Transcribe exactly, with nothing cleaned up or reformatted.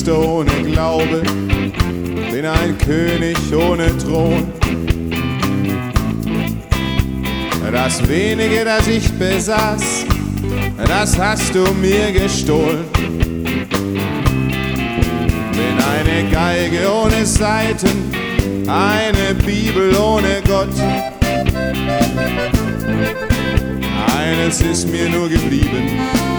Priester ohne Glaube, bin ein König ohne Thron. Das wenige, das ich besaß, das hast du mir gestohlen. Bin eine Geige ohne Saiten, eine Bibel ohne Gott. Eines ist mir nur geblieben: